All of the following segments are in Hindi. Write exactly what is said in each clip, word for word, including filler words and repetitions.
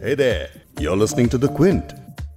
Hey there, you're listening to The Quint.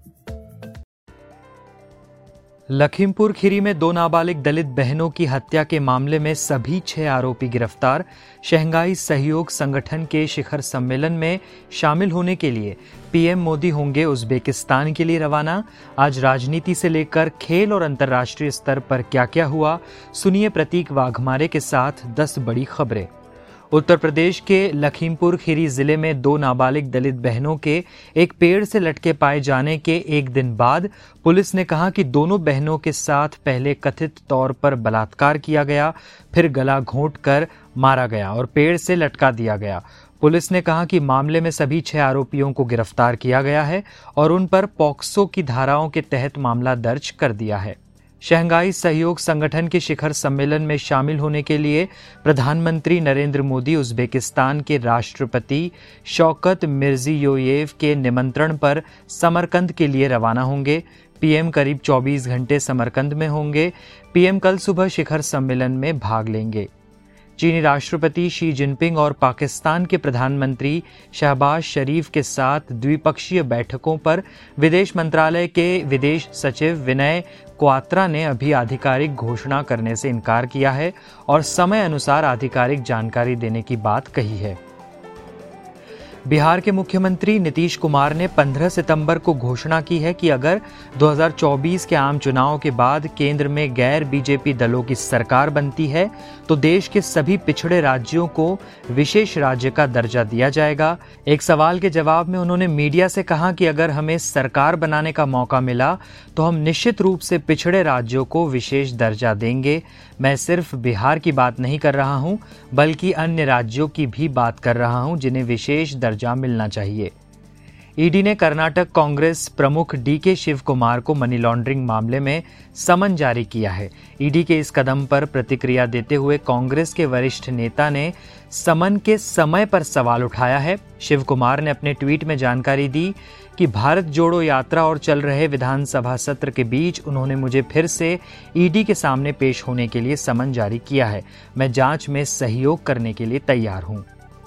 Lakhimpur Kheri में दो नाबालिग दलित बहनों की हत्या के मामले में सभी छह आरोपी गिरफ्तार। शंघाई सहयोग संगठन के शिखर सम्मेलन में शामिल होने के लिए पीएम मोदी होंगे उज्बेकिस्तान के लिए रवाना। आज राजनीति से लेकर खेल और अंतर्राष्ट्रीय स्तर पर क्या क्या हुआ, सुनिए प्रतीक वाघमारे के साथ दस बड़ी खबरें। उत्तर प्रदेश के लखीमपुर खीरी जिले में दो नाबालिग दलित बहनों के एक पेड़ से लटके पाए जाने के एक दिन बाद पुलिस ने कहा कि दोनों बहनों के साथ पहले कथित तौर पर बलात्कार किया गया, फिर गला घोंटकर मारा गया और पेड़ से लटका दिया गया। पुलिस ने कहा कि मामले में सभी छह आरोपियों को गिरफ्तार किया गया है और उन पर पॉक्सो की धाराओं के तहत मामला दर्ज कर दिया है। शंघाई सहयोग संगठन के शिखर सम्मेलन में शामिल होने के लिए प्रधानमंत्री नरेंद्र मोदी उज्बेकिस्तान के राष्ट्रपति शौकत मिर्जियोयेव के निमंत्रण पर समरकंद के लिए रवाना होंगे। पीएम करीब चौबीस घंटे समरकंद में होंगे। पीएम कल सुबह शिखर सम्मेलन में भाग लेंगे। चीनी राष्ट्रपति शी जिनपिंग और पाकिस्तान के प्रधानमंत्री शहबाज शरीफ के साथ द्विपक्षीय बैठकों पर विदेश मंत्रालय के विदेश सचिव विनय क्वात्रा ने अभी आधिकारिक घोषणा करने से इनकार किया है और समय अनुसार आधिकारिक जानकारी देने की बात कही है। बिहार के मुख्यमंत्री नीतीश कुमार ने पंद्रह सितंबर को घोषणा की है कि अगर दो हज़ार चौबीस के आम चुनाव के बाद केंद्र में गैर बीजेपी दलों की सरकार बनती है तो देश के सभी पिछड़े राज्यों को विशेष राज्य का दर्जा दिया जाएगा। एक सवाल के जवाब में उन्होंने मीडिया से कहा कि अगर हमें सरकार बनाने का मौका मिला तो हम निश्चित रूप से पिछड़े राज्यों को विशेष दर्जा देंगे। मैं सिर्फ बिहार की बात नहीं कर रहा हूं, बल्कि अन्य राज्यों की भी बात कर रहा हूं जिन्हें विशेष दर्जा मिलना चाहिए। ईडी ने कर्नाटक कांग्रेस प्रमुख डीके शिव कुमार को मनी लॉन्ड्रिंग मामले में समन जारी किया है। ईडी के इस कदम पर प्रतिक्रिया देते हुए कांग्रेस के वरिष्ठ नेता ने समन के समय पर सवाल उठाया है। शिव कुमार ने अपने ट्वीट में जानकारी दी कि भारत जोड़ो यात्रा और चल रहे विधानसभा सत्र के बीच उन्होंने मुझे फिर से ईडी के सामने पेश होने के लिए समन जारी किया है। मैं जांच में सहयोग करने के लिए तैयार हूं।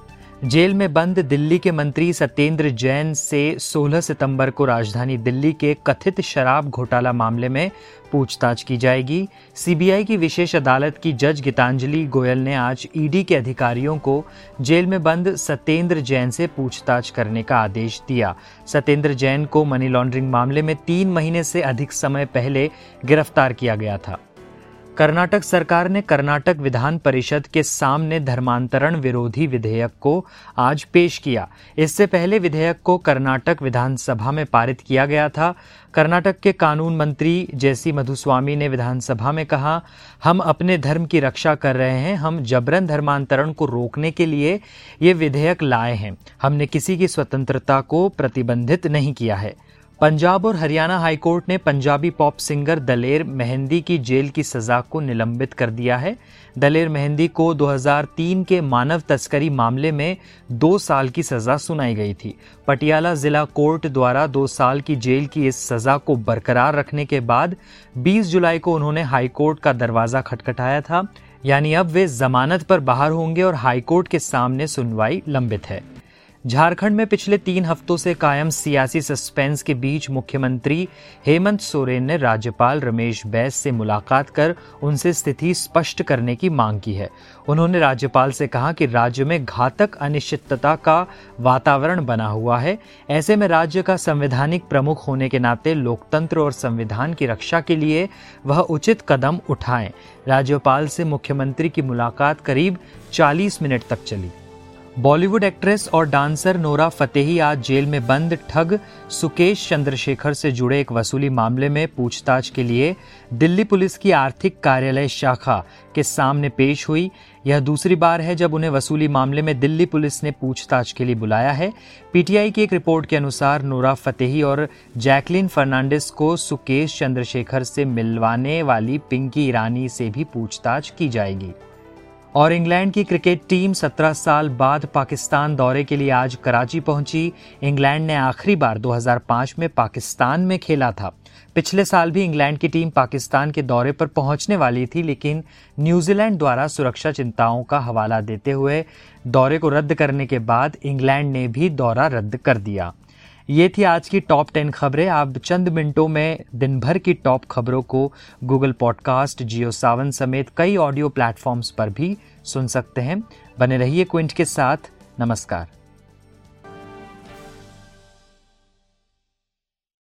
जेल में बंद दिल्ली के मंत्री सत्येंद्र जैन से सोलह सितंबर को राजधानी दिल्ली के कथित शराब घोटाला मामले में पूछताछ की जाएगी। सीबीआई की विशेष अदालत की जज गीतांजलि गोयल ने आज ईडी के अधिकारियों को जेल में बंद सत्येंद्र जैन से पूछताछ करने का आदेश दिया। सत्येंद्र जैन को मनी लॉन्ड्रिंग मामले में तीन महीने से अधिक समय पहले गिरफ्तार किया गया था। कर्नाटक सरकार ने कर्नाटक विधान परिषद के सामने धर्मांतरण विरोधी विधेयक को आज पेश किया। इससे पहले विधेयक को कर्नाटक विधानसभा में पारित किया गया था। कर्नाटक के कानून मंत्री जेसी मधुस्वामी ने विधानसभा में कहा, हम अपने धर्म की रक्षा कर रहे हैं, हम जबरन धर्मांतरण को रोकने के लिए ये विधेयक लाए हैं, हमने किसी की स्वतंत्रता को प्रतिबंधित नहीं किया है। पंजाब और हरियाणा हाईकोर्ट ने पंजाबी पॉप सिंगर दलेर मेहंदी की जेल की सजा को निलंबित कर दिया है। दलेर मेहंदी को दो हज़ार तीन के मानव तस्करी मामले में दो साल की सजा सुनाई गई थी। पटियाला जिला कोर्ट द्वारा दो साल की जेल की इस सजा को बरकरार रखने के बाद बीस जुलाई को उन्होंने हाईकोर्ट का दरवाजा खटखटाया था। यानी अब वे जमानत पर बाहर होंगे और हाईकोर्ट के सामने सुनवाई लंबित है। झारखंड में पिछले तीन हफ्तों से कायम सियासी सस्पेंस के बीच मुख्यमंत्री हेमंत सोरेन ने राज्यपाल रमेश बैस से मुलाकात कर उनसे स्थिति स्पष्ट करने की मांग की है। उन्होंने राज्यपाल से कहा कि राज्य में घातक अनिश्चितता का वातावरण बना हुआ है। ऐसे में राज्य का संवैधानिक प्रमुख होने के नाते लोकतंत्र और संविधान की रक्षा के लिए वह उचित कदम उठाएं। राज्यपाल से मुख्यमंत्री की मुलाकात करीब चालीस मिनट तक चली। बॉलीवुड एक्ट्रेस और डांसर नोरा फतेही आज जेल में बंद ठग सुकेश चंद्रशेखर से जुड़े एक वसूली मामले में पूछताछ के लिए दिल्ली पुलिस की आर्थिक कार्यालय शाखा के सामने पेश हुई। यह दूसरी बार है जब उन्हें वसूली मामले में दिल्ली पुलिस ने पूछताछ के लिए बुलाया है। पीटीआई की एक रिपोर्ट के अनुसार नोरा फतेही और जैकलिन फर्नांडिस को सुकेश चंद्रशेखर से मिलवाने वाली पिंकी ईरानी से भी पूछताछ की जाएगी। और इंग्लैंड की क्रिकेट टीम सत्रह साल बाद पाकिस्तान दौरे के लिए आज कराची पहुंची। इंग्लैंड ने आखिरी बार दो हज़ार पाँच में पाकिस्तान में खेला था। पिछले साल भी इंग्लैंड की टीम पाकिस्तान के दौरे पर पहुंचने वाली थी, लेकिन न्यूजीलैंड द्वारा सुरक्षा चिंताओं का हवाला देते हुए दौरे को रद्द करने के बाद इंग्लैंड ने भी दौरा रद्द कर दिया। ये थी आज की टॉप टेन खबरें। आप चंद मिनटों में दिन भर की टॉप खबरों को गूगल पॉडकास्ट, जियो सावन समेत कई ऑडियो प्लेटफॉर्म्स पर भी सुन सकते हैं। बने रहिए क्विंट के साथ। नमस्कार।